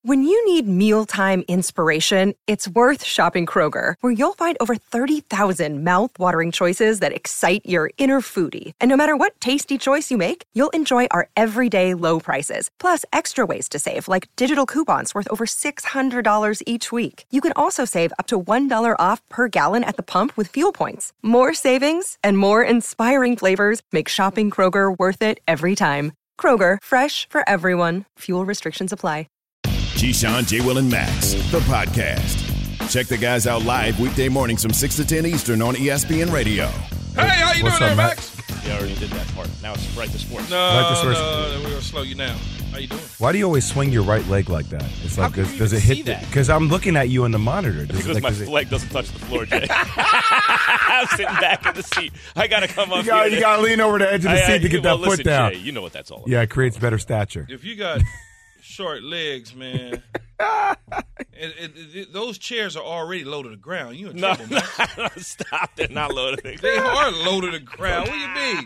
When you need mealtime inspiration, it's worth shopping Kroger, where you'll find over 30,000 mouth-watering choices that excite your inner foodie. And no matter what tasty choice you make, you'll enjoy our everyday low prices, plus extra ways to save, like digital coupons worth over $600 each week. You can also save up to $1 off per gallon at the pump with fuel points. More savings and more inspiring flavors make shopping Kroger worth it every time. Kroger, fresh for everyone. Fuel restrictions apply. Keyshawn, J. Will, and Max, the podcast. Check the guys out live weekday mornings from 6 to 10 Eastern on ESPN Radio. Hey, how you doing there, Max? You already did that part. Now it's right to sports. No, we're going to slow you down. How you doing? Why do you always swing your right leg like that? It's like, does it hit that? Because I'm looking at you on the monitor. Because my leg doesn't touch the floor, Jay. I'm sitting back in the seat. I got to come up here. You got to lean over the edge of the seat to get that foot down. Jay, you know what that's all about. Yeah, it creates better stature. If you got short legs, man, those chairs are already low to the ground. You in trouble, man. No, stop. They're not low to the ground. They are low to the ground. What do you mean?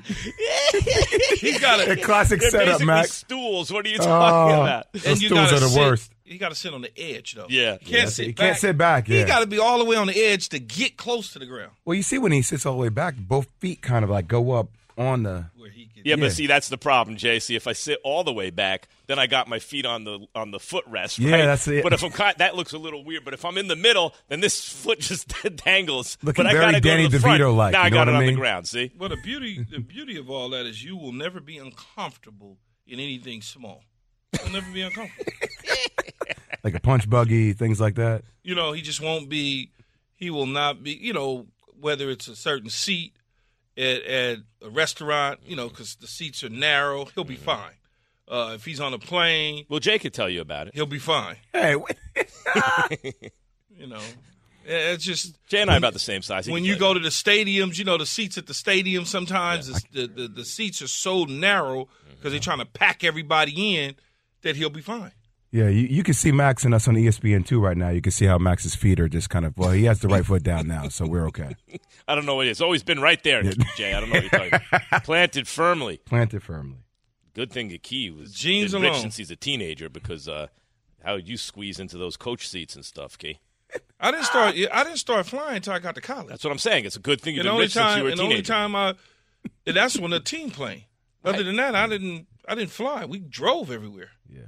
He's got a classic setup, Max. Stools. What are you talking about? Those stools are the worst. You got to sit on the edge, though. Yeah. You can't sit back. Can't sit back, yeah. You got to be all the way on the edge to get close to the ground. Well, you see when he sits all the way back, both feet kind of like go up on the... But see, that's the problem, Jay. See, if I sit all the way back, then I got my feet on the footrest, right? Yeah, that's it. But if I'm that looks a little weird. But if I'm in the middle, then this foot just dangles. Looking but I very gotta go Danny to the front. DeVito-like. Now I got it I on mean? the ground, see? Well, the beauty of all that is you will never be uncomfortable in anything small. You'll never be uncomfortable. Like a punch buggy, things like that? You know, he just won't be – he will not be – you know, whether it's a certain seat at a restaurant, you know, because the seats are narrow, he'll be fine. If he's on a plane – well, Jay could tell you about it. He'll be fine. Hey, you know, it's just – Jay and I are about the same size. When you go to the stadiums, you know, the seats at the stadium sometimes the seats are so narrow because they're trying to pack everybody in that he'll be fine. Yeah, you can see Max and us on ESPN too right now. You can see how Max's feet are just kind of, well, he has the right foot down now, so we're okay. I don't know what it is. It's always been right there, Jay. I don't know what you're talking about. Planted firmly. Good thing the key was jeans been alone. Rich since he's a teenager because how you squeeze into those coach seats and stuff, Key. I didn't start flying until I got to college. That's what I'm saying. It's a good thing you've been rich since you were a teenager. The only time that's when the team plane. Other than that, I didn't fly. We drove everywhere. Yeah.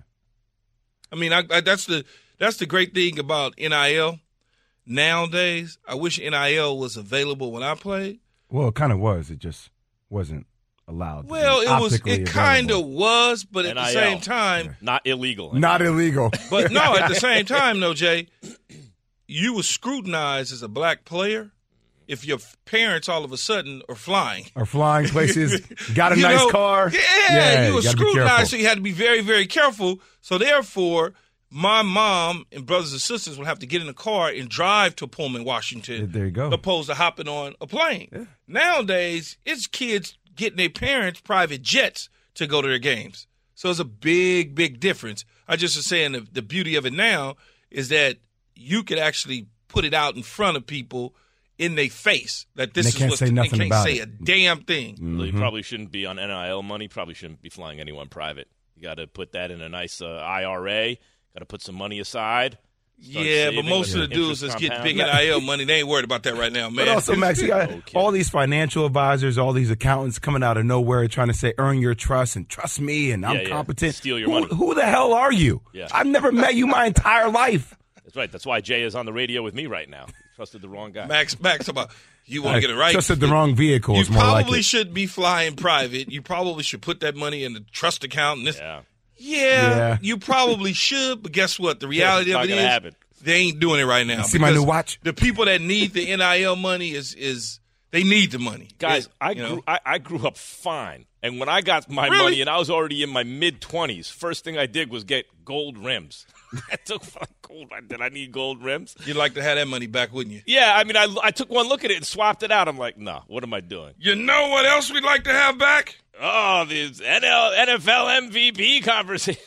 I mean, that's the great thing about NIL nowadays. I wish NIL was available when I played. Well, it kind of was. It just wasn't allowed. Well, it kind of was, but at NIL, the same time, not illegal. Not illegal. But no, at the same time, though, Jay, you were scrutinized as a black player if your parents all of a sudden are flying. Places, got a nice car. Yeah, you were scrutinized, so you you had to be very, very careful. So therefore, my mom and brothers and sisters would have to get in a car and drive to Pullman, Washington. There you go. Opposed to hopping on a plane. Yeah. Nowadays, it's kids getting their parents' private jets to go to their games. So it's a big, big difference. I just was saying the beauty of it now is that you could actually put it out in front of people in their face that this is what they can't say a damn thing. Well, you probably shouldn't be on NIL money. Probably shouldn't be flying anyone private. You got to put that in a nice IRA. Got to put some money aside. Yeah, but most of the dudes that's getting big NIL money, they ain't worried about that right now, man. But also, Max, you got all these financial advisors, all these accountants coming out of nowhere trying to say, earn your trust and trust me and I'm competent. Steal your money. Who the hell are you? Yeah. I've never met you my entire life. That's right. That's why Jay is on the radio with me right now. Trusted the wrong guy. Max, about you want to get it right. Trusted the wrong vehicle. You probably like should be flying private. You probably should put that money in the trust account. And this. Yeah, you probably should. But guess what? The reality of it is happen. They ain't doing it right now. See my new watch? The people that need the NIL money is they need the money. Guys, I grew up fine. And when I got my money and I was already in my mid-20s, first thing I did was get gold rims. I took gold. Did I need gold rims? You'd like to have that money back, wouldn't you? Yeah, I mean, I took one look at it and swapped it out. I'm like, no, what am I doing? You know what else we'd like to have back? Oh, this NFL MVP conversation.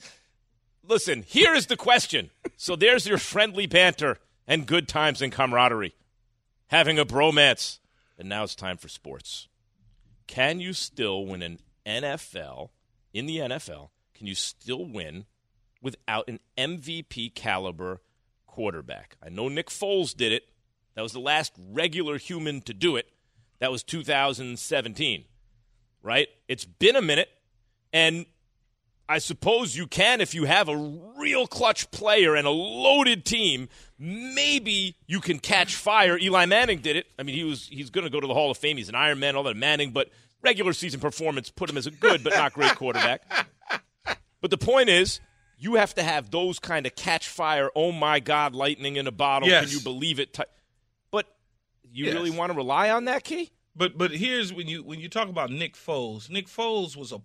Listen, here is the question. So there's your friendly banter and good times and camaraderie. Having a bromance. And now it's time for sports. Can you still win an NFL, in the NFL, can you still win without an MVP caliber quarterback. I know Nick Foles did it. That was the last regular human to do it. That was 2017, right? It's been a minute, and I suppose you can, if you have a real clutch player and a loaded team, maybe you can catch fire. Eli Manning did it. I mean, he's going to go to the Hall of Fame. He's an Iron Man, all that Manning, but regular season performance put him as a good but not great quarterback. But the point is, you have to have those kind of catch fire, oh my God, lightning in a bottle, yes. Can you believe it? But you really want to rely on that, Key? But here's when you talk about Nick Foles was a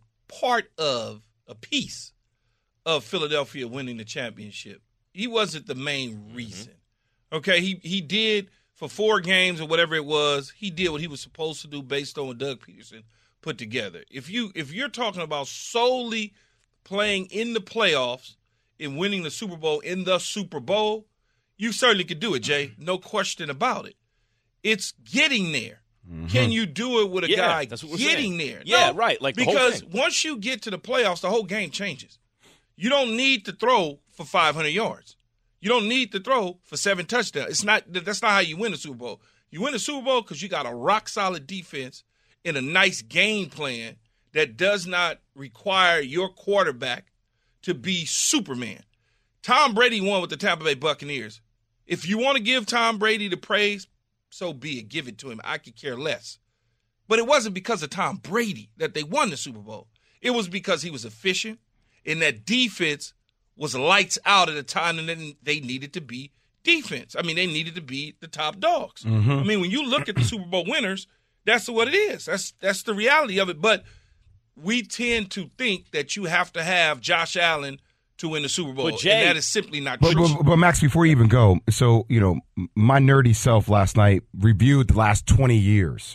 piece of Philadelphia winning the championship. He wasn't the main reason. Okay, he did for 4 games or whatever it was. He did what he was supposed to do based on what Doug Peterson put together. If you're talking about solely playing in the playoffs and winning the Super Bowl in the Super Bowl, you certainly could do it, Jay. No question about it. It's getting there. Mm-hmm. Can you do it with a guy getting there? Yeah, no, right. Like because once you get to the playoffs, the whole game changes. You don't need to throw for 500 yards. You don't need to throw for 7 touchdowns. That's not how you win the Super Bowl. You win the Super Bowl because you got a rock-solid defense and a nice game plan that does not require your quarterback to be Superman. Tom Brady won with the Tampa Bay Buccaneers. If you want to give Tom Brady the praise, so be it. Give it to him. I could care less. But it wasn't because of Tom Brady that they won the Super Bowl. It was because he was efficient and that defense was lights out at a time and they needed to be defense. I mean, they needed to be the top dogs. Mm-hmm. I mean, when you look at the Super Bowl winners, that's what it is. That's the reality of it. But we tend to think that you have to have Josh Allen to win the Super Bowl, Jay, and that is simply not true. But Max, before you even go, so, my nerdy self last night reviewed the last 20 years.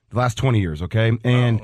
Okay? And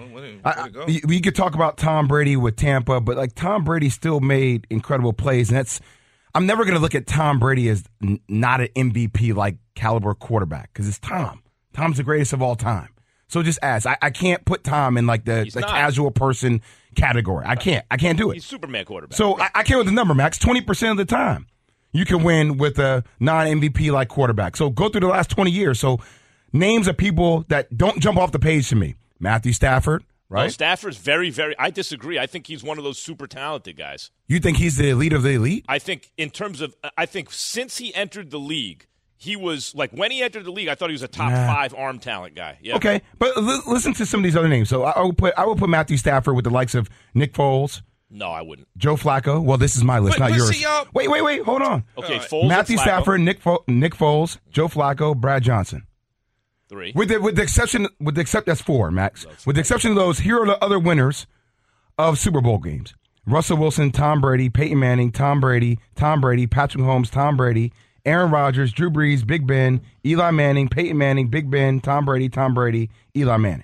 we could talk about Tom Brady with Tampa, but, like, Tom Brady still made incredible plays, and I'm never going to look at Tom Brady as not an MVP-like caliber quarterback because it's Tom. Tom's the greatest of all time. So just ask. I can't put Tom in like the casual person category. I can't do it. He's Superman quarterback. So I can't with the number, Max. 20% of the time you can win with a non-MVP like quarterback. So go through the last 20 years. So names of people that don't jump off the page to me. Matthew Stafford, right? Well, Stafford's very, very – I disagree. I think he's one of those super talented guys. You think he's the elite of the elite? I think in terms of – I think since he entered the league – he was, like, when he entered the league, I thought he was a top 5 arm talent guy. Yeah. Okay, but listen to some of these other names. So I will put Matthew Stafford with the likes of Nick Foles. No, I wouldn't. Joe Flacco. Well, this is my list, not yours. Wait, hold on. Okay, Foles, Matthew Stafford, Nick Foles, Joe Flacco, Brad Johnson. 3. With the exception, that's 4, Max. With the exception of those, here are the other winners of Super Bowl games: Russell Wilson, Tom Brady, Peyton Manning, Tom Brady, Patrick Mahomes, Tom Brady, Aaron Rodgers, Drew Brees, Big Ben, Eli Manning, Peyton Manning, Big Ben, Tom Brady, Eli Manning.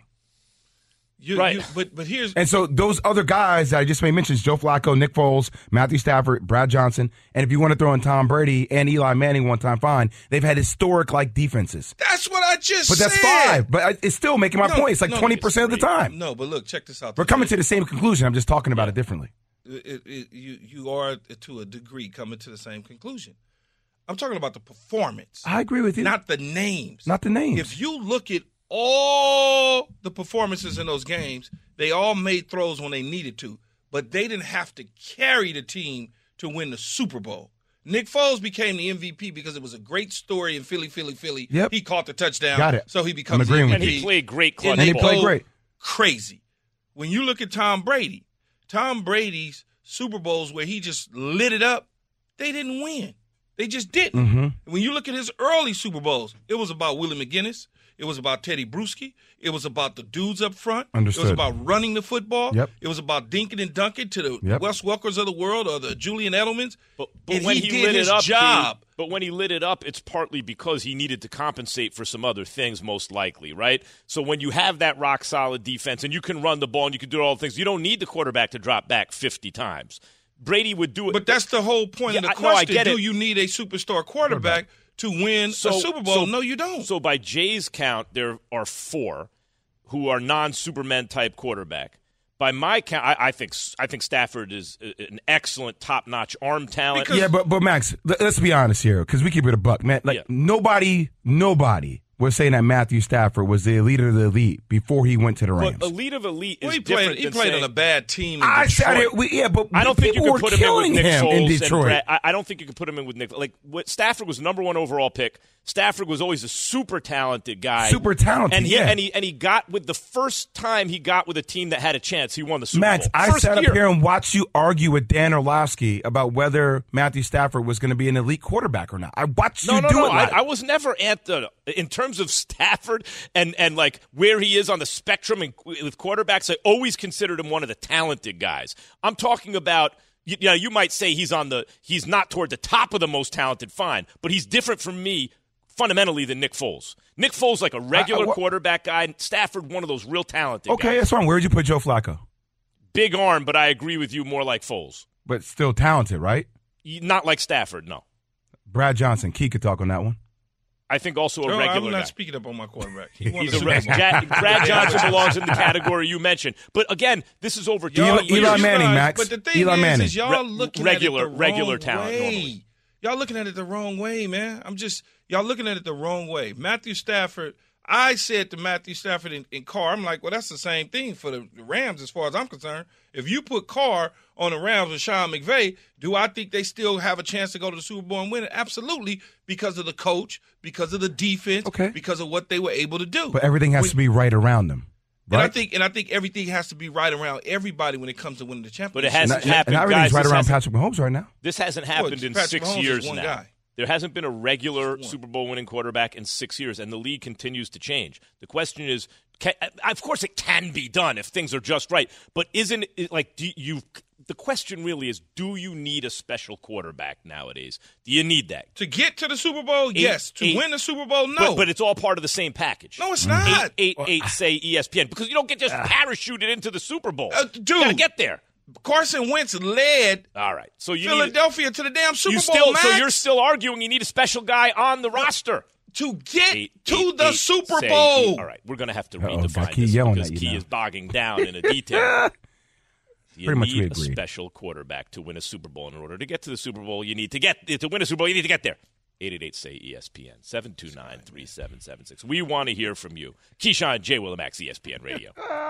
But here's and so those other guys that I just made mentions: Joe Flacco, Nick Foles, Matthew Stafford, Brad Johnson, and if you want to throw in Tom Brady and Eli Manning one time, fine. They've had historic like defenses. That's what I just said. But that's 5. But it's still making my point. It's like 20% of the time. No, but look, check this out. We're coming to the same conclusion. I'm just talking about it differently. You are to a degree coming to the same conclusion. I'm talking about the performance. I agree with you. Not the names. Not the names. If you look at all the performances in those games, they all made throws when they needed to, but they didn't have to carry the team to win the Super Bowl. Nick Foles became the MVP because it was a great story in Philly. Yep. He caught the touchdown. Got it. So he becomes the MVP. And he played great clutch ball. And he played great. Crazy. When you look at Tom Brady's Super Bowls where he just lit it up, they didn't win. They just didn't. Mm-hmm. When you look at his early Super Bowls, it was about Willie McGinnis. It was about Teddy Bruschi. It was about the dudes up front. Understood. It was about running the football. Yep. It was about dinking and dunking to the Wes Welkers of the world or the Julian Edelmans. But and when he did lit his it up, job. But when he lit it up, it's partly because he needed to compensate for some other things, most likely, right? So when you have that rock-solid defense and you can run the ball and you can do all the things, you don't need the quarterback to drop back 50 times. Brady would do it. But that's the whole point of the question. Do you need a superstar quarterback to win a Super Bowl? No, you don't. So by Jay's count, there are 4 who are non-Superman type quarterback. by my count, I think Stafford is an excellent, top-notch arm talent. But Max, let's be honest here, because we keep it a buck, man. Nobody was saying that Matthew Stafford was the elite of the elite before he went to the Rams. But elite of elite is different. He played on a bad team in Detroit. But I don't think you could put him in with Nick Foles in Detroit. I don't think you could put him in with Nick. Stafford was number 1 overall pick. Stafford was always a super talented guy. Super talented, and he got with the first time he got with a team that had a chance. He won the Super Max, Bowl. I sat up here and watched you argue with Dan Orlovsky about whether Matthew Stafford was going to be an elite quarterback or not. I watched you do it. I was never in terms of Stafford and like where he is on the spectrum and with quarterbacks. I always considered him one of the talented guys. I'm talking about. You might say he's not toward the top of the most talented. Fine, but he's different from me. Fundamentally than Nick Foles. Nick Foles like a regular quarterback guy. Stafford, one of those real talented guys. Okay, that's fine. Where'd you put Joe Flacco? Big arm, but I agree with you, more like Foles. But still talented, right? Not like Stafford, no. Brad Johnson, Key could talk on that one. I think also a regular guy. I'm not speaking up on my quarterback. Brad Johnson belongs in the category you mentioned. But again, this is over 20 years. Eli Manning, Max. But the thing is y'all looking at it the regular wrong talent way. normally. Y'all looking at it the wrong way, man. Y'all looking at it the wrong way. Matthew Stafford, I said to Matthew Stafford in Carr, I'm like, well, that's the same thing for the Rams as far as I'm concerned. If you put Carr on the Rams with Sean McVay, do I think they still have a chance to go to the Super Bowl and win it? Absolutely, because of the coach, because of the defense, because of what they were able to do. But everything has to be right around them. Right? And I think everything has to be right around everybody when it comes to winning the championship. But it hasn't happened. And everything's guys, right around Patrick Mahomes right now. This hasn't happened in Patrick 6 Mahomes years is one now. guy. There hasn't been a regular Super Bowl winning quarterback in 6 years, and the league continues to change. The question is, of course it can be done if things are just right, but isn't it like the question really is, do you need a special quarterback nowadays? Do you need that? To get to the Super Bowl, yes. To win the Super Bowl, no. But it's all part of the same package. No, it's not. 888 say ESPN, because you don't get just parachuted into the Super Bowl. Dude. You got to get there. Carson Wentz led Philadelphia to the damn Super Bowl, Max. So you're still arguing you need a special guy on the roster. To get to the Super Bowl. All right, we're going to have to redefine this because Key is bogging down in a detail. You need a special quarterback to win a Super Bowl. In order to get to the Super Bowl, to win a Super Bowl, you need to get there. 888-SAY-ESPN, 729-3776. We want to hear from you. Keyshawn, J. Willimax, ESPN Radio.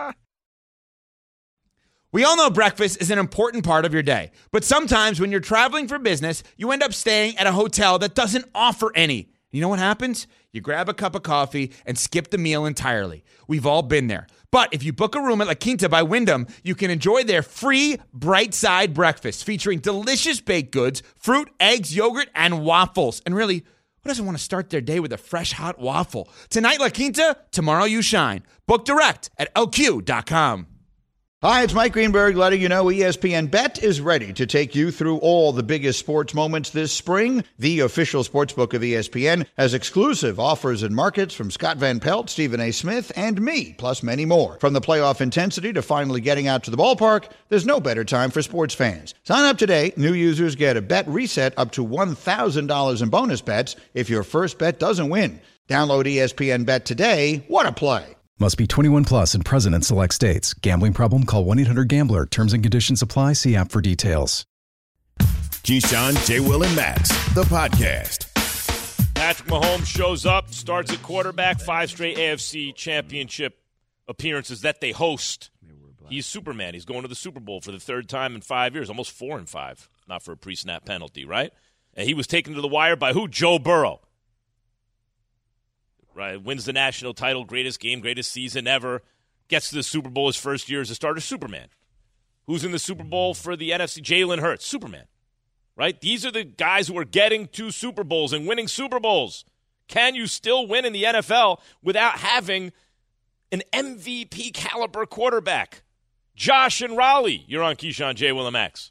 We all know breakfast is an important part of your day, but sometimes when you're traveling for business, you end up staying at a hotel that doesn't offer any. You know what happens? You grab a cup of coffee and skip the meal entirely. We've all been there. But if you book a room at La Quinta by Wyndham, you can enjoy their free Bright Side breakfast featuring delicious baked goods, fruit, eggs, yogurt, and waffles. And really, who doesn't want to start their day with a fresh, hot waffle? Tonight, La Quinta, tomorrow you shine. Book direct at LQ.com. Hi, it's Mike Greenberg letting you know ESPN Bet is ready to take you through all the biggest sports moments this spring. The official sportsbook of ESPN has exclusive offers and markets from Scott Van Pelt, Stephen A. Smith, and me, plus many more. From the playoff intensity to finally getting out to the ballpark, there's no better time for sports fans. Sign up today. New users get a bet reset up to $1,000 in bonus bets if your first bet doesn't win. Download ESPN Bet today. What a play. Must be 21 plus and present in select states. Gambling problem? Call 1-800-GAMBLER. Terms and conditions apply. See app for details. Keyshawn, J. Will, and Max, the podcast. Patrick Mahomes shows up, starts at quarterback, 5 straight AFC championship appearances that they host. He's Superman. He's going to the Super Bowl for the third time in 5 years, almost 4 in 5. Not for a pre-snap penalty, right? And he was taken to the wire by who? Joe Burrow. Right, wins the national title, greatest game, greatest season ever. Gets to the Super Bowl his first year as a starter, Superman. Who's in the Super Bowl for the NFC? Jalen Hurts, Superman. Right? These are the guys who are getting to Super Bowls and winning Super Bowls. Can you still win in the NFL without having an MVP caliber quarterback? Josh and Raleigh, you're on Keyshawn, J. Willimax.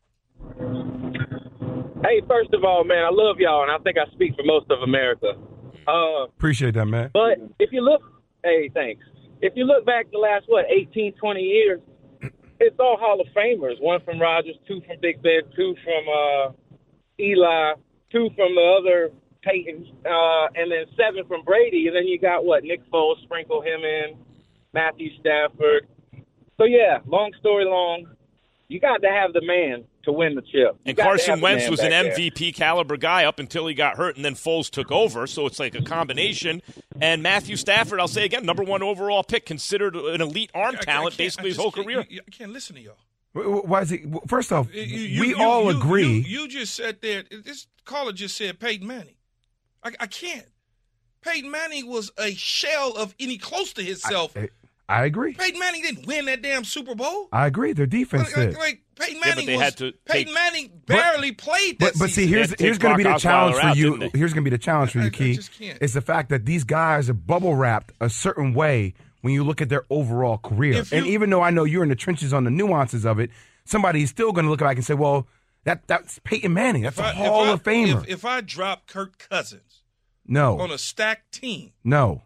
Hey, first of all, man, I love y'all, and I think I speak for most of America. Appreciate that, man. But if you look, hey, thanks. If you look back the last, 18, 20 years, it's all Hall of Famers. 1 from Rodgers, 2 from Big Ben, 2 from Eli, 2 from the other Peyton, and then 7 from Brady. And then you got, Nick Foles, sprinkle him in, Matthew Stafford. So, yeah, long story long, you got to have the man to win the chip. And Carson Wentz was an MVP caliber guy up until he got hurt, and then Foles took over. So it's like a combination. And Matthew Stafford, I'll say again, number 1 overall pick, considered an elite arm talent basically his whole career. I can't listen to y'all. Why is he? First off, we all agree. You just sat there. This caller just said Peyton Manning. I can't. Peyton Manning was a shell of any close to himself. I agree. Peyton Manning didn't win that damn Super Bowl. I agree. Their defense did. Peyton Manning Peyton Manning barely played that But see, here's going to be the challenge for you. Here's going to be the challenge for you, Key. It's the fact that these guys are bubble wrapped a certain way when you look at their overall career. And even though I know you're in the trenches on the nuances of it, somebody's still going to look back and say, well, that's Peyton Manning. That's a Hall of Famer. If I drop Kirk Cousins on a stacked team. No.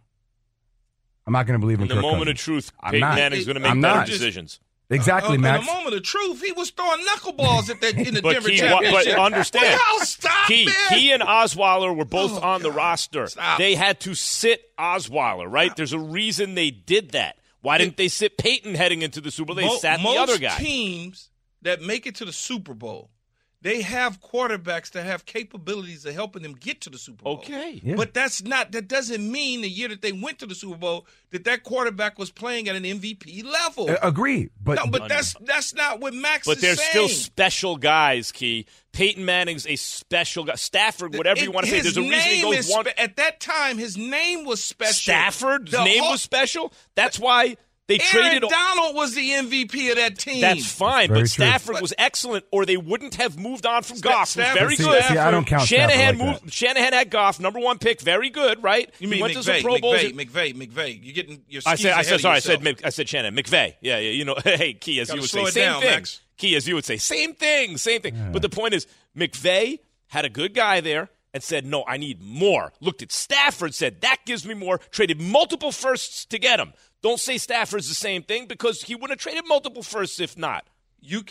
I'm not going to believe in Kirk the moment Cousins. of truth, Peyton Manning's going to make better decisions. Exactly, Max. In the moment of truth, he was throwing knuckleballs in the Denver championship. But understand, stop, man. He and Osweiler were both on the roster. Stop. They had to sit Osweiler, right? Stop. There's a reason they did that. Why didn't they sit Peyton heading into the Super Bowl? They sat the other guy. Most teams that make it to the Super Bowl, they have quarterbacks that have capabilities of helping them get to the Super Bowl. Okay. Yeah. But that doesn't mean the year that they went to the Super Bowl that quarterback was playing at an MVP level. Agree. But that's not what Max is saying. But there's still special guys, Key. Peyton Manning's a special guy. Stafford, whatever you want to say. There's a reason he goes one. At that time, his name was special. Stafford's name was special? That's why they traded. Aaron Donald was the MVP of that team. That's fine, but Stafford was excellent, or they wouldn't have moved on from Goff. Very good. See, I don't count Shanahan had Goff, number 1 pick, very good, right? You mean McVay. You're getting your skis I said Shanahan. McVay. Yeah. You know, hey, Key, as you would say, same thing. Max. Key, as you would say, same thing. Yeah. But the point is, McVay had a good guy there and said, no, I need more. Looked at Stafford, said, that gives me more. Traded multiple firsts to get him. Don't say Stafford's the same thing because he would have traded multiple firsts if not. You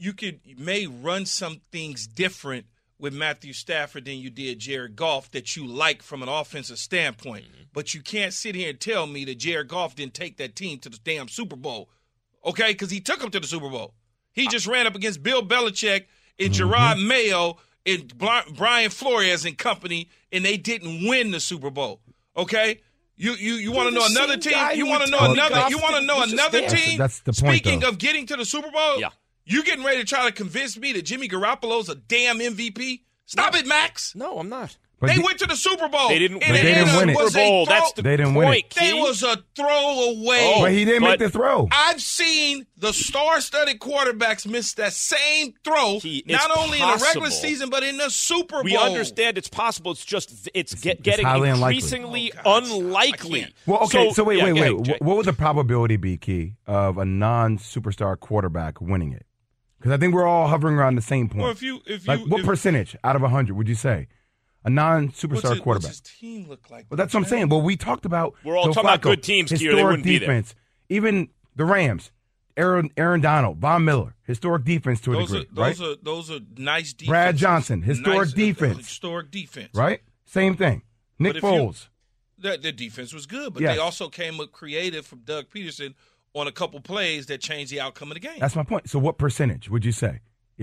may run some things different with Matthew Stafford than you did Jared Goff that you like from an offensive standpoint. Mm-hmm. But you can't sit here and tell me that Jared Goff didn't take that team to the damn Super Bowl. Okay? Because he took them to the Super Bowl. He just ran up against Bill Belichick and Gerard Mayo and Brian Flores and company, and they didn't win the Super Bowl. Okay? You want to know another team? You want to know another team? That's the point. Speaking of getting to the Super Bowl, yeah. You getting ready to try to convince me that Jimmy Garoppolo's a damn MVP? Stop it, Max. No, I'm not. They went to the Super Bowl. They didn't win it. Super Bowl. That's the they didn't win it. They was a throwaway. But he didn't make the throw. I've seen the star-studded quarterbacks miss that same throw, not only in the regular season but in the Super Bowl. We understand it's possible. It's just getting increasingly unlikely. Well, okay. So wait. What would the probability be, Key, of a non-superstar quarterback winning it? Because I think we're all hovering around the same point. Well, what percentage out of 100 would you say? A non-superstar quarterback. What's his team look like? Well, that's what I'm saying. Well, we talked about we're all talking about good teams here. They wouldn't defense. Be there. Even the Rams, Aaron Donald, Von Miller, historic defense to a degree. Those are nice defense. Brad Johnson, historic defense. Historic defense. Right? Same thing. Nick Foles. The defense was good, but they also came up creative from Doug Peterson on a couple plays that changed the outcome of the game. That's my point. So what percentage would you say?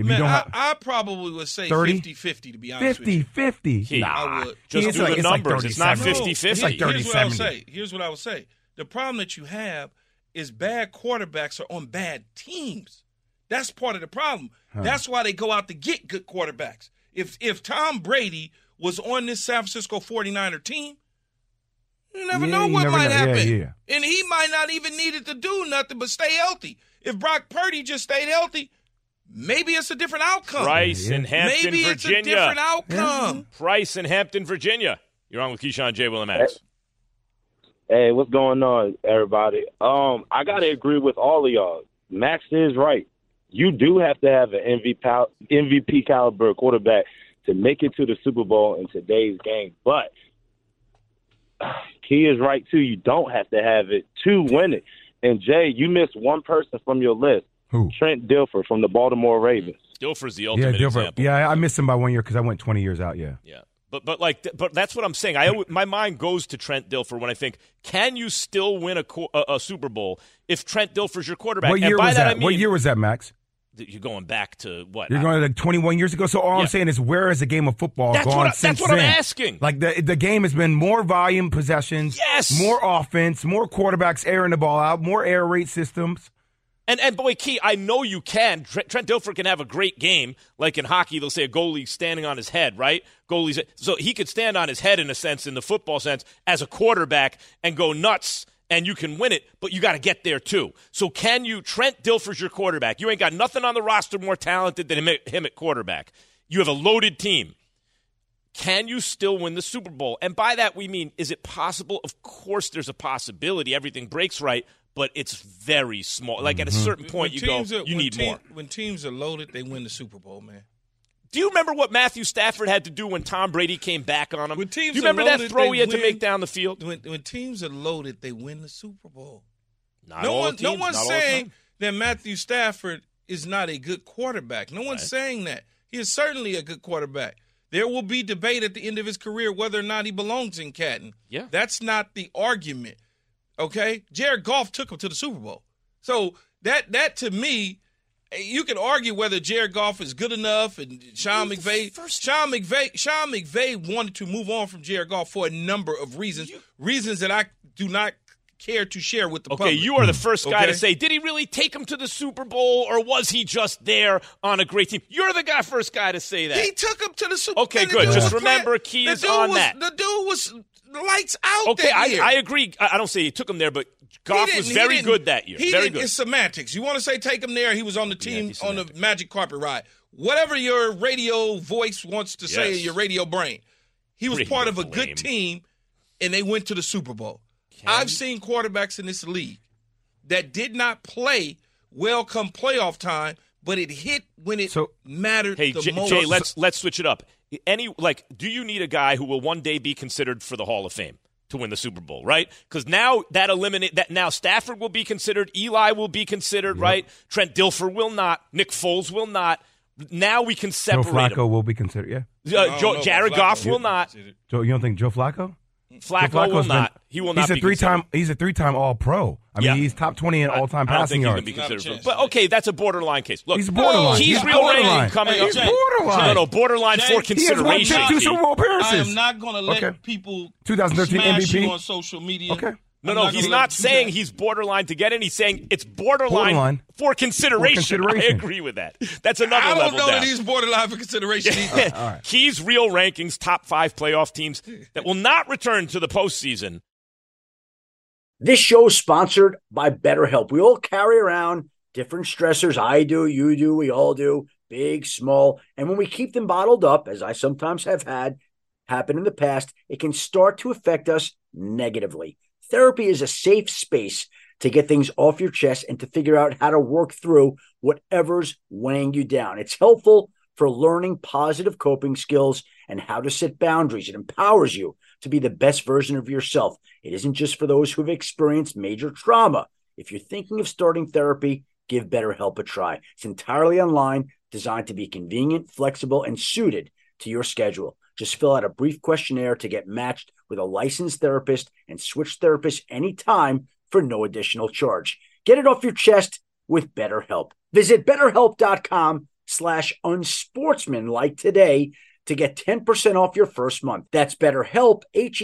I probably would say 50-50, to be honest with you. 50-50? Nah. I would. Just do the numbers. It's not 50-50. It's like 30-70. Here's what I would say. The problem that you have is bad quarterbacks are on bad teams. That's part of the problem. That's why they go out to get good quarterbacks. If Tom Brady was on this San Francisco 49er team, you never know what might happen. Yeah. And he might not even needed to do nothing but stay healthy. If Brock Purdy just stayed healthy, maybe it's a different outcome. Price in Hampton, Maybe Virginia. It's a different outcome. Price in Hampton, Virginia. You're on with Keyshawn, J. Will, and Max. Hey, what's going on, everybody? I got to agree with all of y'all. Max is right. You do have to have an MVP caliber quarterback to make it to the Super Bowl in today's game. But Key is right, too. You don't have to have it to win it. And, Jay, you missed one person from your list. Who? Trent Dilfer from the Baltimore Ravens. Dilfer's the ultimate example. Yeah, I missed him by 1 year because I went 20 years out, Yeah. But that's what I'm saying. My mind goes to Trent Dilfer when I think, can you still win a Super Bowl if Trent Dilfer's your quarterback? What year was that? What year was that, Max? You're going back to what? You're going like 21 years ago. So all I'm saying is, where has the game of football gone since then? That's what I'm asking. Like the game has been more volume possessions, more offense, more quarterbacks airing the ball out, more air raid systems. And boy, Key, I know you can. Trent Dilfer can have a great game. Like in hockey, they'll say a goalie standing on his head, right? So he could stand on his head in a sense, in the football sense, as a quarterback and go nuts, and you can win it, but you got to get there too. So can you, Trent Dilfer's your quarterback. You ain't got nothing on the roster more talented than him at quarterback. You have a loaded team. Can you still win the Super Bowl? And by that we mean, is it possible? Of course there's a possibility. Everything breaks right. But it's very small. Like at a certain point, you need more. When teams are loaded, they win the Super Bowl, man. Do you remember what Matthew Stafford had to do when Tom Brady came back on him? Do you remember that throw he had to make down the field? When teams are loaded, they win the Super Bowl. No one's saying that Matthew Stafford is not a good quarterback. No one's saying that. He is certainly a good quarterback. There will be debate at the end of his career whether or not he belongs in Canton. Yeah. That's not the argument. Okay, Jared Goff took him to the Super Bowl. So that to me, you can argue whether Jared Goff is good enough, and Sean McVay wanted to move on from Jared Goff for a number of reasons that I do not care to share with the public. Okay, you are the first guy to say, did he really take him to the Super Bowl, or was he just there on a great team? You're the first guy to say that. He took him to the Super Bowl. Okay, good. Just remember, Key is on that. The dude was lights out. Okay, that year. I agree. I don't say he took him there, but Goff was very good that year. Very good. It's semantics. You want to say take him there? He was on the team on the magic carpet ride. Whatever your radio voice wants to say, your radio brain. He was part of a good team, and they went to the Super Bowl. I've seen quarterbacks in this league that did not play well come playoff time, but it hit when it mattered the most. Jay, let's switch it up. Do you need a guy who will one day be considered for the Hall of Fame to win the Super Bowl, right? Because now now Stafford will be considered, Eli will be considered, right? Trent Dilfer will not, Nick Foles will not. Now we can separate Joe Flacco will be considered, Jared Goff will not. Joe, you don't think Joe Flacco? Flacco will not. He will not be considered. He's a three-time All-Pro. I mean, he's top 20 in all-time passing yards. But okay, that's a borderline case. Look, he's borderline. He's real ranking coming up. He's borderline. No, borderline for consideration. He has 2 Super Bowl appearances. I am not going to let people 2013 smash MVP you on social media. Okay. No, he's not saying he's borderline to get in. He's saying it's borderline for consideration. I agree with that. That's another level down. I don't know that he's borderline for consideration either. All right. Key's real rankings, top 5 playoff teams that will not return to the postseason. This show is sponsored by BetterHelp. We all carry around different stressors. I do, you do, we all do, big, small. And when we keep them bottled up, as I sometimes have had happen in the past, it can start to affect us negatively. Therapy is a safe space to get things off your chest and to figure out how to work through whatever's weighing you down. It's helpful for learning positive coping skills and how to set boundaries. It empowers you to be the best version of yourself. It isn't just for those who've experienced major trauma. If you're thinking of starting therapy, give BetterHelp a try. It's entirely online, designed to be convenient, flexible, and suited to your schedule. Just fill out a brief questionnaire to get matched with a licensed therapist and switch therapists anytime for no additional charge. Get it off your chest with BetterHelp. Visit BetterHelp.com/unsportsmanlike today to get 10% off your first month. That's BetterHelp,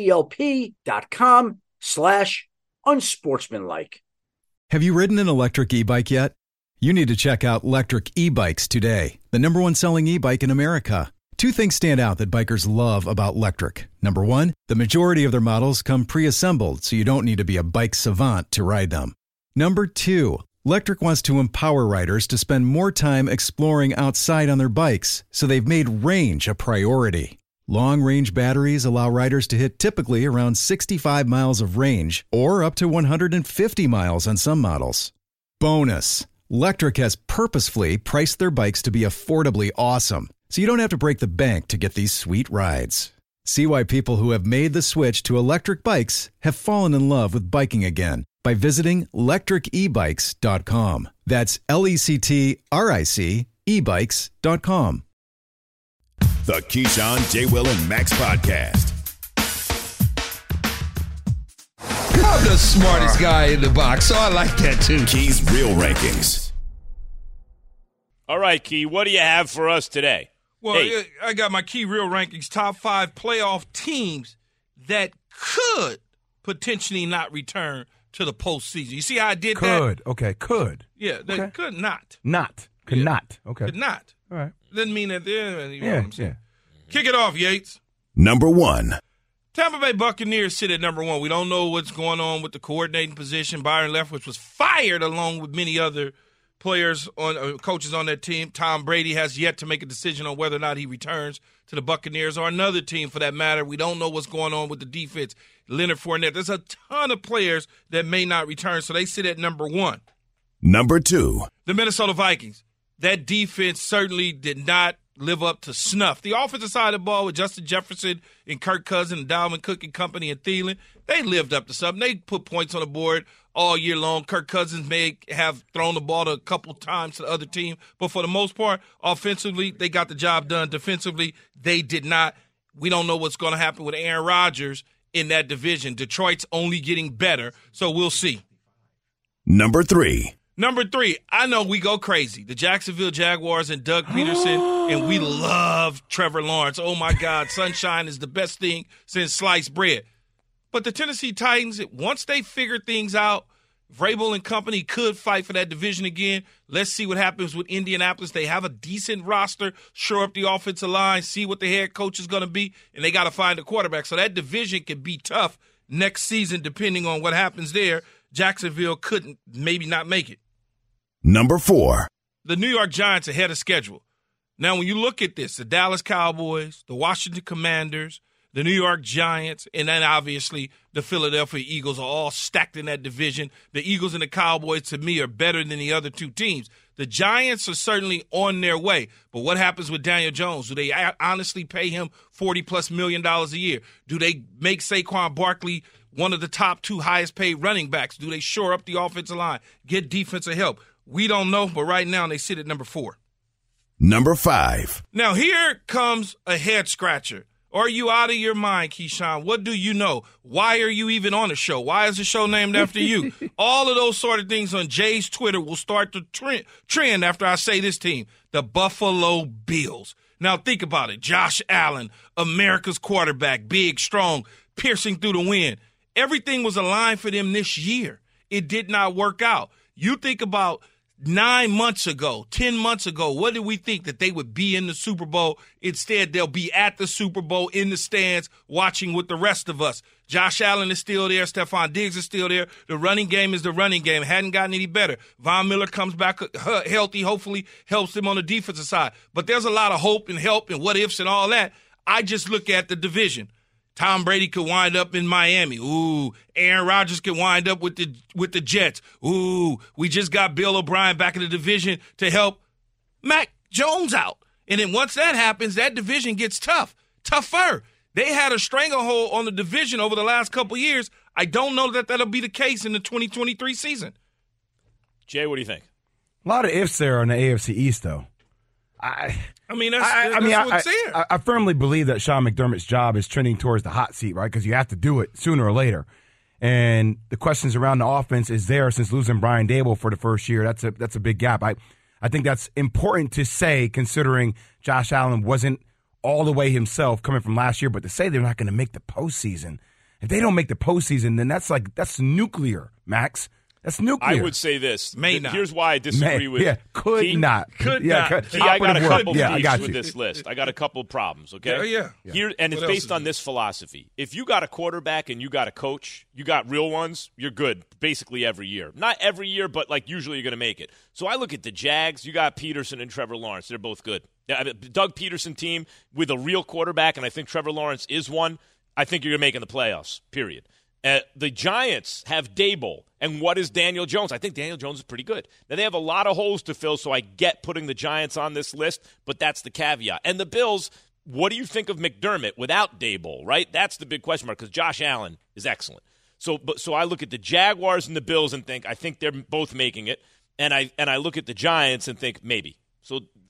HELP.com/unsportsmanlike. Have you ridden an electric e-bike yet? You need to check out Lectric E-Bikes today, the #1 selling e-bike in America. 2 things stand out that bikers love about Lectric. Number 1, the majority of their models come pre-assembled, so you don't need to be a bike savant to ride them. Number 2, Lectric wants to empower riders to spend more time exploring outside on their bikes, so they've made range a priority. Long-range batteries allow riders to hit typically around 65 miles of range, or up to 150 miles on some models. Bonus, Lectric has purposefully priced their bikes to be affordably awesome, so you don't have to break the bank to get these sweet rides. See why people who have made the switch to electric bikes have fallen in love with biking again by visiting lectricebikes.com. That's LECTRIC ebikes.com. The Keyshawn, J. Will, and Max Podcast. I'm the smartest guy in the box, so I like that too. Key's Real Rankings. All right, Key, what do you have for us today? Well, I got my Key Real Rankings, top 5 playoff teams that could potentially not return to the postseason. You see how I did that? Could. Okay, could. Yeah, they could not. Could not. Okay. Could not. All right. Doesn't mean that they're, you know what I'm saying. Yeah. Kick it off, Yates. Number 1. Tampa Bay Buccaneers sit at number 1. We don't know what's going on with the coordinating position. Byron Leftwich was fired along with many other players coaches on that team. Tom Brady has yet to make a decision on whether or not he returns to the Buccaneers or another team for that matter. We don't know what's going on with the defense. Leonard Fournette. There's a ton of players that may not return, so they sit at number 1. Number 2. The Minnesota Vikings. That defense certainly did not live up to snuff. The offensive side of the ball with Justin Jefferson and Kirk Cousins and Dalvin Cook and company and Thielen, they lived up to something. They put points on the board all year long. Kirk Cousins may have thrown the ball a couple times to the other team, but for the most part, offensively, they got the job done. Defensively, they did not. We don't know what's going to happen with Aaron Rodgers in that division. Detroit's only getting better, so we'll see. Number 3. Number 3, I know we go crazy. The Jacksonville Jaguars and Doug Peterson, and we love Trevor Lawrence. Oh, my God, sunshine is the best thing since sliced bread. But the Tennessee Titans, once they figure things out, Vrabel and company could fight for that division again. Let's see what happens with Indianapolis. They have a decent roster, shore up the offensive line, see what the head coach is going to be, and they got to find a quarterback. So that division can be tough next season depending on what happens there. Jacksonville couldn't maybe not make it. Number 4. The New York Giants ahead of schedule. Now, when you look at this, the Dallas Cowboys, the Washington Commanders, the New York Giants, and then obviously the Philadelphia Eagles are all stacked in that division. The Eagles and the Cowboys, to me, are better than the other two teams. The Giants are certainly on their way. But what happens with Daniel Jones? Do they honestly pay him $40+ million a year? Do they make Saquon Barkley one of the top 2 highest paid running backs? Do they shore up the offensive line, get defensive help? We don't know, but right now they sit at number 4. Number 5. Now here comes a head scratcher. Are you out of your mind, Keyshawn? What do you know? Why are you even on the show? Why is the show named after you? All of those sort of things on Jay's Twitter will start to trend after I say this team, the Buffalo Bills. Now think about it. Josh Allen, America's quarterback, big, strong, piercing through the wind. Everything was aligned for them this year. It did not work out. You think about 9 months ago, 10 months ago, what did we think? That they would be in the Super Bowl? Instead, they'll be at the Super Bowl in the stands watching with the rest of us. Josh Allen is still there. Stephon Diggs is still there. The running game is the running game. Hadn't gotten any better. Von Miller comes back healthy, hopefully helps him on the defensive side. But there's a lot of hope and help and what ifs and all that. I just look at the division. Tom Brady could wind up in Miami. Ooh, Aaron Rodgers could wind up with the Jets. Ooh, we just got Bill O'Brien back in the division to help Mac Jones out. And then once that happens, that division gets tougher. They had a stranglehold on the division over the last couple years. I don't know that that'll be the case in the 2023 season. Jay, what do you think? A lot of ifs there on the AFC East, though. I mean, that's what it's saying. I firmly believe that Sean McDermott's job is trending towards the hot seat, right? Because you have to do it sooner or later. And the questions around the offense is there since losing Brian Daboll for the first year. That's a big gap. I think that's important to say, considering Josh Allen wasn't all the way himself coming from last year. But to say they're not going to make the postseason, if they don't make the postseason, then that's nuclear, Max. That's nuclear. I would say this. May not. Here's why I disagree with could not. I got a couple beefs with this list. I got a couple problems, okay? Yeah. Here, and it's based on this philosophy. If you got a quarterback and you got a coach, you got real ones, you're good basically every year. Not every year, but like usually you're going to make it. So I look at the Jags. You got Peterson and Trevor Lawrence. They're both good. Doug Peterson team with a real quarterback, and I think Trevor Lawrence is one, I think you're making the playoffs, period. The Giants have Daboll. And what is Daniel Jones? I think Daniel Jones is pretty good. Now, they have a lot of holes to fill, so I get putting the Giants on this list, but that's the caveat. And the Bills, what do you think of McDermott without Daboll, right? That's the big question mark because Josh Allen is excellent. So I look at the Jaguars and the Bills and think, I think they're both making it. And I look at the Giants and think maybe. So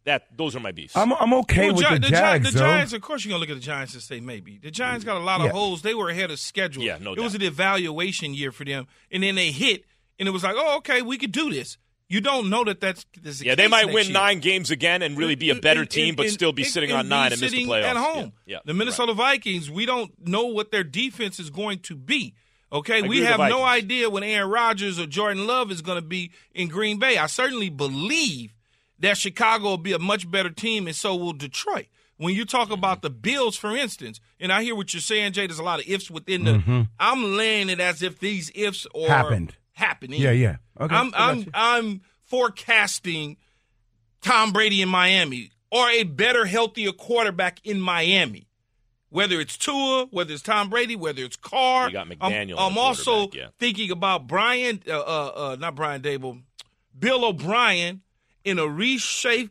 Those are my beefs. I'm okay with the Jags, the Giants, of course, you're going to look at the Giants and say maybe. The Giants got a lot of holes. They were ahead of schedule. Yeah, no doubt. It was an evaluation year for them, and then they hit, and it was like, oh, okay, we could do this. You don't know that's the case. Yeah, they might win 9 games again and really be a better team, but still be sitting on 9 and miss the playoffs. At home. Yeah, the Minnesota Vikings, we don't know what their defense is going to be. Okay, we with have the no Vikings. idea when Aaron Rodgers or Jordan Love is going to be in Green Bay. I certainly believe that Chicago will be a much better team, and so will Detroit. When you talk about the Bills, for instance, and I hear what you're saying, Jay, there's a lot of ifs within the I'm laying it as if these ifs are happening. Yeah. Okay. I'm forecasting Tom Brady in Miami or a better, healthier quarterback in Miami. Whether it's Tua, whether it's Tom Brady, whether it's Carr. You got McDaniel. I'm also thinking about not Brian Dable, Bill O'Brien in a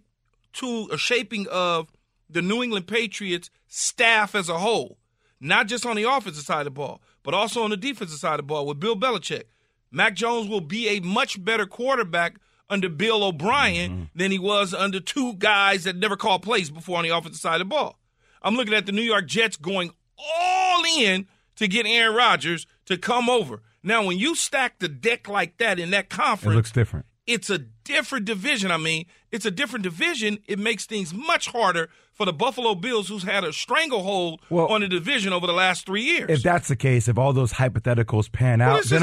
shaping of the New England Patriots staff as a whole, not just on the offensive side of the ball, but also on the defensive side of the ball with Bill Belichick. Mac Jones will be a much better quarterback under Bill O'Brien than he was under 2 guys that never called plays before on the offensive side of the ball. I'm looking at the New York Jets going all in to get Aaron Rodgers to come over. Now, when you stack the deck like that in that conference, it looks different. It's a different division. It's a different division. It makes things much harder for the Buffalo Bills, who's had a stranglehold on the division over the last 3 years. If that's the case, if all those hypotheticals pan out, then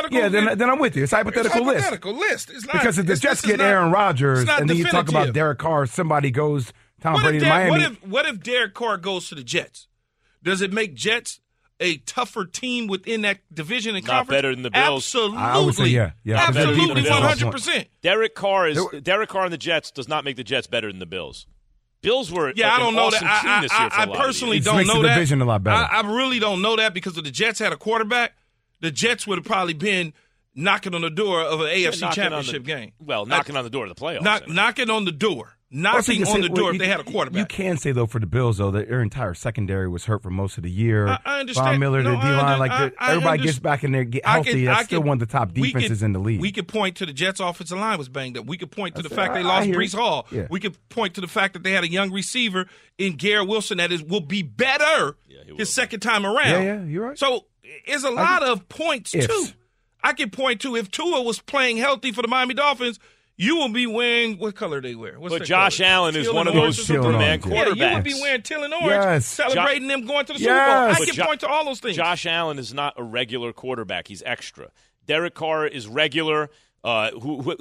I'm with you. It's a hypothetical list. It's not, because if the Jets get Aaron Rodgers and then you talk about Derek Carr, somebody goes Tom Brady to Miami. What if Derek Carr goes to the Jets? Does it make Jets a tougher team within that division and conference? Not better than the Bills. Absolutely. I would say yeah. Absolutely, 100%. Derek Carr and the Jets does not make the Jets better than the Bills. Bills were I don't know awesome that. team this year for I a lot of personally years. don't know the that. division a lot better. I really don't know that because if the Jets had a quarterback, the Jets would have probably been knocking on the door of an AFC championship game. Well, knocking on the door of the playoffs. Knocking on the door. Knocking on the door if they had a quarterback. You can say, though, for the Bills, though, that their entire secondary was hurt for most of the year. I understand. Von Miller, the D-line, everybody gets back in there, get healthy. That's still one of the top defenses in the league. We could point to the Jets' offensive line was banged up. We could point to the fact they lost Breece Hall. Yeah. We could point to the fact that they had a young receiver in Garrett Wilson that will be better his second time around. Yeah, you're right. So there's a lot of points, too. I can point to if Tua was playing healthy for the Miami Dolphins, you will be wearing what color they wear. But Josh Allen is one of those Superman quarterbacks. Yeah, you would be wearing teal and orange, celebrating them going to the Super Bowl. I can point to all those things. Josh Allen is not a regular quarterback; he's extra. Derek Carr is regular. All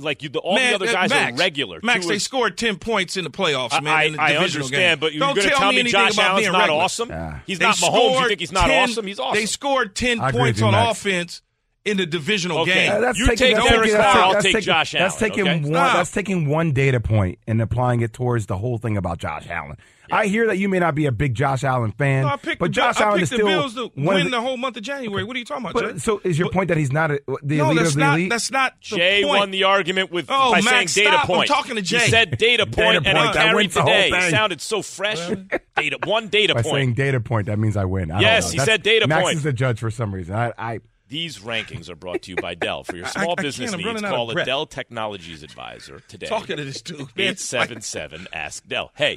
the other guys are regular. Max, they scored 10 points in the playoffs, man. in the I understand, game. but you're going to tell me Josh Allen's not awesome? He's not Mahomes. You think he's not awesome? He's awesome. They scored 10 points on offense in the divisional game. You take Derek Carr, I'll take Josh Allen. That's taking one data point and applying it towards the whole thing about Josh Allen. Yeah. I hear that you may not be a big Josh Allen fan, but Josh Allen is still the Bills to win the whole month of January. What are you talking about, Jay? So is your point that he's not the elite of the elite? That's not the Jay point. won the argument by Max, saying data point. I'm talking to Jay. He said data point, and he carried today. It sounded so fresh. One data point. By saying data point, that means I win. Yes, he said data point. Max is the judge for some reason. These rankings are brought to you by Dell. For your small business needs, call a Dell Technologies advisor today. Talking to this dude. 877-ASK-DELL. Hey,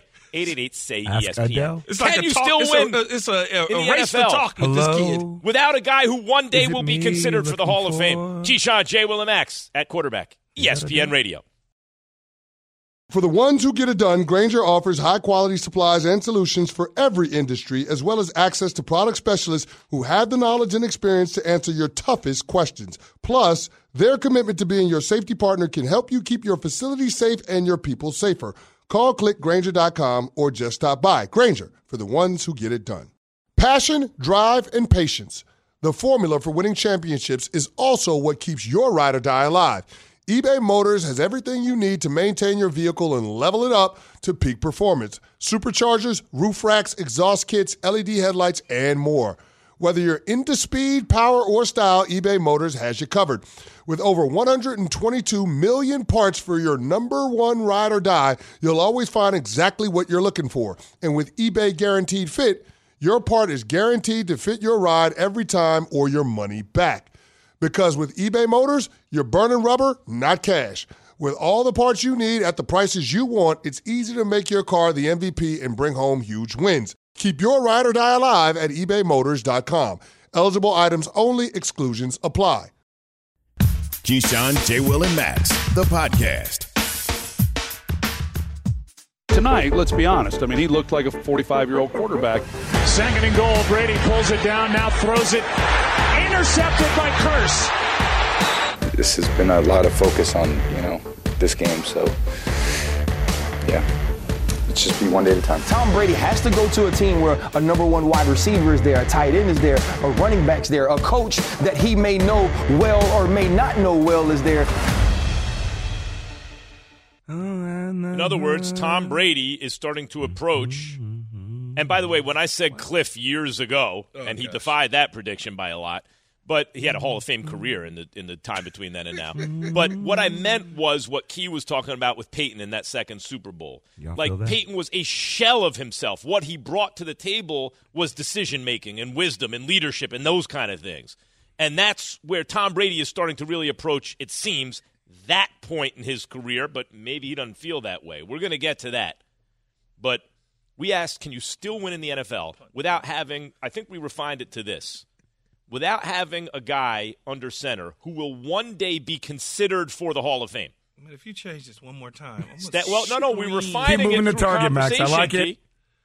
888-SAY-ESPN. It's like Can you still win? It's a race to talk with this kid. Without a guy who one day will be considered for the Hall of Fame. Keyshawn, J. Will, and Max at quarterback. ESPN Radio. For the ones who get it done, Grainger offers high-quality supplies and solutions for every industry, as well as access to product specialists who have the knowledge and experience to answer your toughest questions. Plus, their commitment to being your safety partner can help you keep your facility safe and your people safer. Call, click Grainger.com, or just stop by. Grainger, for the ones who get it done. Passion, drive, and patience. The formula for winning championships is also what keeps your ride or die alive. eBay Motors has everything you need to maintain your vehicle and level it up to peak performance. Superchargers, roof racks, exhaust kits, LED headlights, and more. Whether you're into speed, power, or style, eBay Motors has you covered. With over 122 million parts for your number one ride or die, you'll always find exactly what you're looking for. And with eBay Guaranteed Fit, your part is guaranteed to fit your ride every time or your money back. Because with eBay Motors, you're burning rubber, not cash. With all the parts you need at the prices you want, it's easy to make your car the MVP and bring home huge wins. Keep your ride or die alive at ebaymotors.com. Eligible items only. Exclusions apply. Keyshawn, J. Will, and Max, the podcast. Tonight, let's be honest. I mean, he looked like a 45-year-old quarterback. Second and goal. Brady pulls it down, now throws it. Intercepted by Curse. This has been a lot of focus on, this game. So, yeah, it's just be one day at a time. Tom Brady has to go to a team where a number one wide receiver is there, a tight end is there, a running back's there, a coach that he may know well or may not know well is there. In other words, Tom Brady is starting to approach. And by the way, when I said Cliff years ago, and he defied that prediction by a lot, but he had a Hall of Fame career in the time between then and now. But what I meant was what Key was talking about with Peyton in that second Super Bowl. Like, Peyton was a shell of himself. What he brought to the table was decision-making and wisdom and leadership and those kind of things. And that's where Tom Brady is starting to really approach, it seems, that point in his career, but maybe he doesn't feel that way. We're going to get to that. But we asked, can you still win in the NFL without having, I think we refined it to this, without having a guy under center who will one day be considered for the Hall of Fame? I mean, if you change this one more time. We're refining Keep moving it the through target, Max. I like it.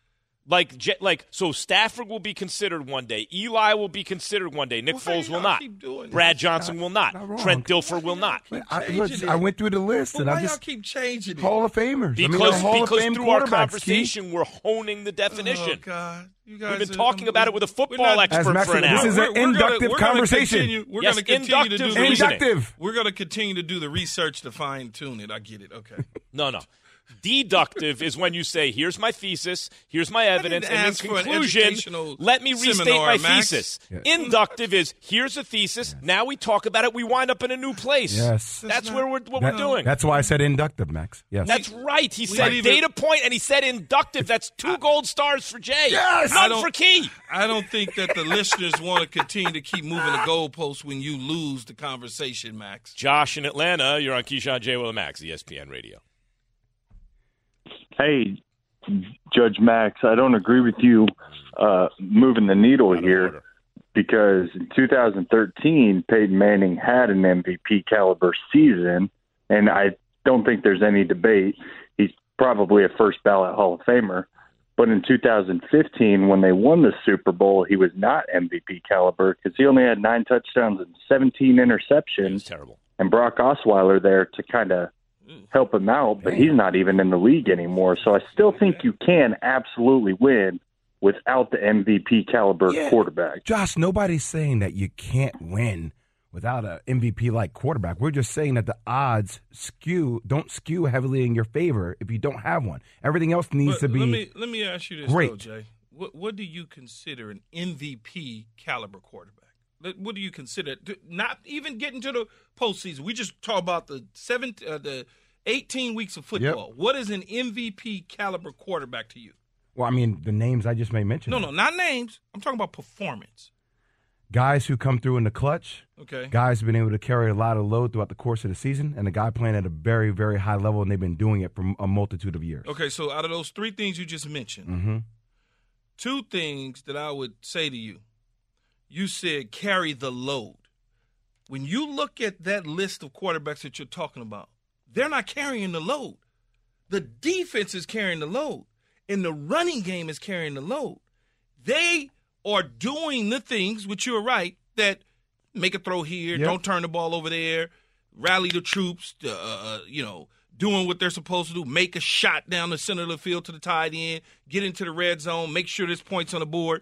So Stafford will be considered one day. Eli will be considered one day. Nick Foles will not. Brad Johnson will not. Trent Dilfer will not. I went through the list, and I just keep changing it. Hall of Famers. Because Fame through our conversation, we're honing the definition. Oh, God. You We've guys been talking about it with a football expert for an hour. This is an inductive conversation. We're going to continue to do the inductive. We're going to continue to do the research to fine-tune it. I get it. Okay. No. Deductive is when you say, here's my thesis, here's my evidence, and in conclusion, let me restate my thesis. Yeah. Inductive is, here's a thesis, now we talk about it, we wind up in a new place. Yes. That's what we're doing. That's why I said inductive, Max. Yes. That's right. He said data point, and he said inductive. That's 2 gold stars for Jay. Yes. None for Key. I don't think that the listeners want to continue to keep moving the goalposts when you lose the conversation, Max. Josh in Atlanta, you're on Keyshawn, J. Will, and Max, ESPN Radio. Hey, Judge Max, I don't agree with you moving the needle here because in 2013, Peyton Manning had an MVP caliber season, and I don't think there's any debate. He's probably a first ballot Hall of Famer. But in 2015, when they won the Super Bowl, he was not MVP caliber because he only had 9 touchdowns and 17 interceptions. That's terrible. And Brock Osweiler there to kind of help him out, but he's not even in the league anymore. So I still think you can absolutely win without the MVP caliber quarterback. Josh, nobody's saying that you can't win without an MVP-like quarterback. We're just saying that the odds don't skew heavily in your favor if you don't have one. Everything else needs to be Let me ask you this, great. though, Jay. What do you consider an MVP caliber quarterback? What do you consider? Not even getting to the postseason. We just talk about the 18 weeks of football. Yep. What is an MVP caliber quarterback to you? Well, I mean, the names I just made mention. No, not names. I'm talking about performance. Guys who come through in the clutch. Okay. Guys who've been able to carry a lot of load throughout the course of the season, and a guy playing at a very, very high level, and they've been doing it for a multitude of years. Okay, so out of those 3 things you just mentioned, 2 things that I would say to you. You said carry the load. When you look at that list of quarterbacks that you're talking about, they're not carrying the load. The defense is carrying the load, and the running game is carrying the load. They are doing the things, which you're right, that make a throw here, don't turn the ball over there, rally the troops, doing what they're supposed to do, make a shot down the center of the field to the tight end, get into the red zone, make sure there's points on the board.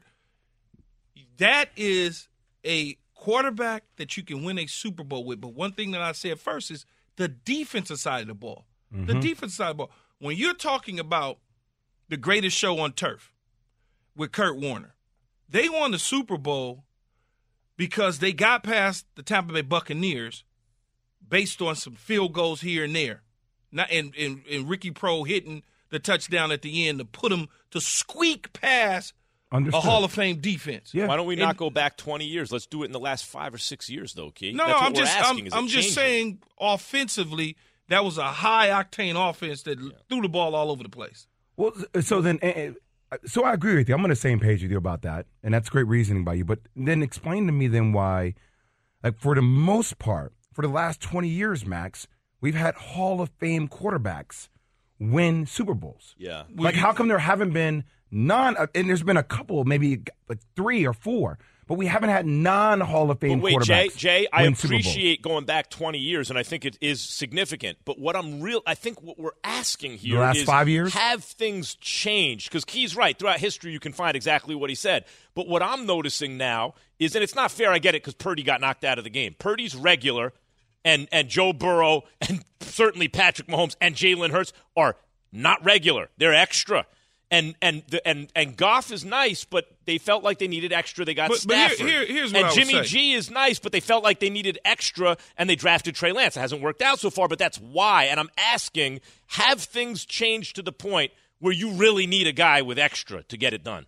That is a quarterback that you can win a Super Bowl with. But one thing that I said first is the defensive side of the ball. Mm-hmm. The defensive side of the ball. When you're talking about the greatest show on turf with Kurt Warner, they won the Super Bowl because they got past the Tampa Bay Buccaneers based on some field goals here and there. And Ricky Pro hitting the touchdown at the end to put them to squeak past a Hall of Fame defense. Yeah. Why don't we not go back 20 years? Let's do it in the last 5 or 6 years, though, Key. No, That's what I'm just saying offensively, that was a high-octane offense that threw the ball all over the place. Well, so I agree with you. I'm on the same page with you about that, and that's great reasoning by you. But then explain to me then why, like for the most part, for the last 20 years, Max, we've had Hall of Fame quarterbacks win Super Bowls. Yeah. Like how come there haven't been and there's been a couple, maybe like 3 or 4, but we haven't had non-Hall of Fame quarterbacks. Jay, I appreciate going back 20 years, and I think it is significant. But I think what we're asking here the last 5 years? Have things changed? Because Key's right. Throughout history, you can find exactly what he said. But what I'm noticing now is, and it's not fair, I get it, because Purdy got knocked out of the game. Purdy's regular, and Joe Burrow, and certainly Patrick Mahomes and Jalen Hurts are not regular. They're extra. And Goff is nice, but they felt like they needed extra. They got Stafford. But here's what I would Jimmy say. G is nice, but they felt like they needed extra, and they drafted Trey Lance. It hasn't worked out so far, but that's why. And I'm asking, have things changed to the point where you really need a guy with extra to get it done?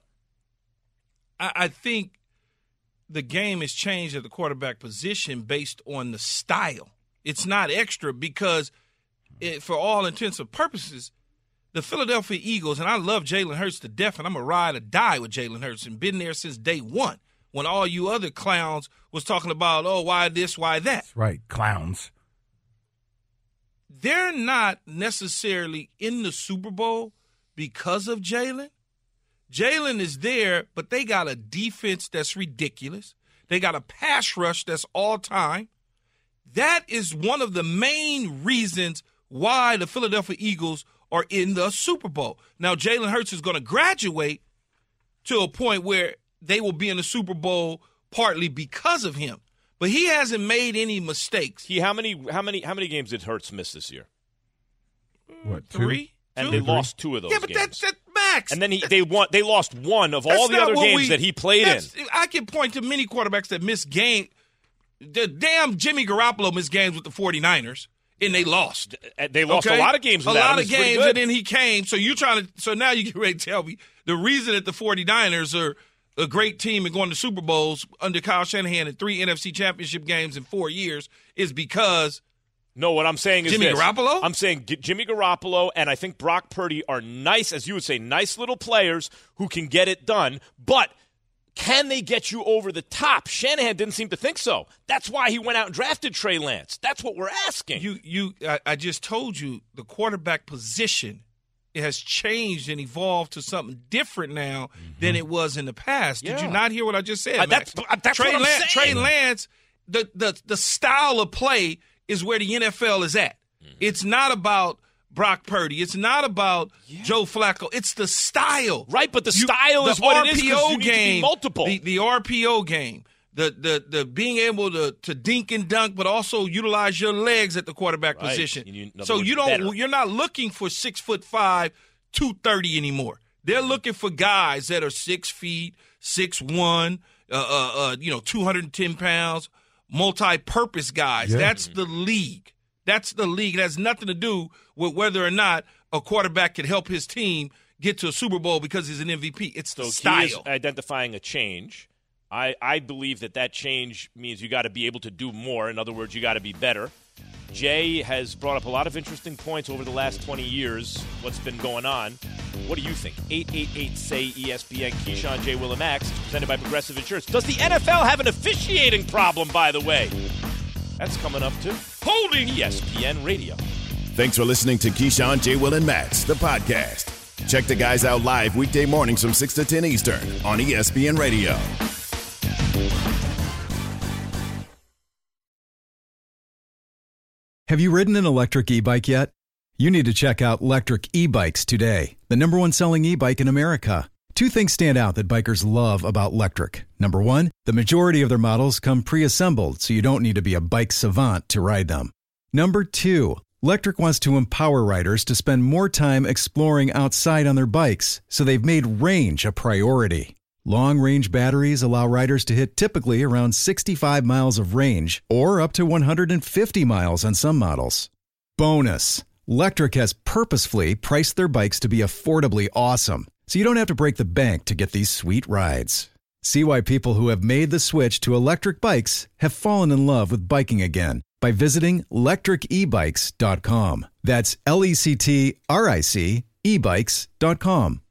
I think the game has changed at the quarterback position based on the style. It's not extra because, for all intents and purposes, the Philadelphia Eagles, and I love Jalen Hurts to death, and I'm a ride or die with Jalen Hurts, and been there since day one when all you other clowns was talking about, oh, why this, why that. That's right, clowns. They're not necessarily in the Super Bowl because of Jalen. Jalen is there, but they got a defense that's ridiculous. They got a pass rush that's all-time. That is one of the main reasons why the Philadelphia Eagles are in the Super Bowl. Now, Jalen Hurts is going to graduate to a point where they will be in the Super Bowl partly because of him. But he hasn't made any mistakes. How many games did Hurts miss this year? What, 3? And they lost 2 of those games. Yeah, but that's max. And then they lost 1 of all the other games that he played in. I can point to many quarterbacks that missed games. The damn Jimmy Garoppolo missed games with the 49ers. And they lost. They lost a lot of games with a that. lot of games, and then he came. So now you get ready to tell me the reason that the 49ers are a great team and going to Super Bowls under Kyle Shanahan and 3 NFC Championship games in 4 years is because No, what I'm saying is Jimmy Garoppolo? I'm saying Jimmy Garoppolo and I think Brock Purdy are nice, as you would say, nice little players who can get it done, but can they get you over the top? Shanahan didn't seem to think so. That's why he went out and drafted Trey Lance. That's what we're asking. I just told you the quarterback position has changed and evolved to something different now than it was in the past. Did you not hear what I just said? That's Trey what I'm saying. Trey Lance, the style of play is where the NFL is at. It's not about Brock Purdy. It's not about Joe Flacco. It's the style. Right, but the style is what it is because you need to be multiple. The RPO game, the being able to dink and dunk, but also utilize your legs at the quarterback position. You're not looking for 6'5", 230 anymore. They're looking for guys that are 6 feet, 6'1", 210 pounds, multi-purpose guys. Yeah. That's the league. That's the league. It has nothing to do with whether or not a quarterback can help his team get to a Super Bowl because he's an MVP. It's the style. He is identifying a change. I believe that change means you got to be able to do more. In other words, you got to be better. Jay has brought up a lot of interesting points over the last 20 years, what's been going on. What do you think? 888-SAY-ESPN, Keyshawn, J. Will, and Max, presented by Progressive Insurance. Does the NFL have an officiating problem, by the way? That's coming up, too. Holding ESPN Radio. Thanks for listening to Keyshawn, J. Will, and Max, the podcast. Check the guys out live weekday mornings from 6 to 10 Eastern on ESPN Radio. Have you ridden an electric e-bike yet? You need to check out Lectric E-Bikes today, the #1 selling e-bike in America. Two things stand out that bikers love about Lectric. Number one, the majority of their models come pre-assembled, so you don't need to be a bike savant to ride them. Number two, Lectric wants to empower riders to spend more time exploring outside on their bikes, so they've made range a priority. Long-range batteries allow riders to hit typically around 65 miles of range or up to 150 miles on some models. Bonus, Lectric has purposefully priced their bikes to be affordably awesome, so you don't have to break the bank to get these sweet rides. See why people who have made the switch to electric bikes have fallen in love with biking again by visiting lectricebikes.com. That's LECTRIC ebikes.com.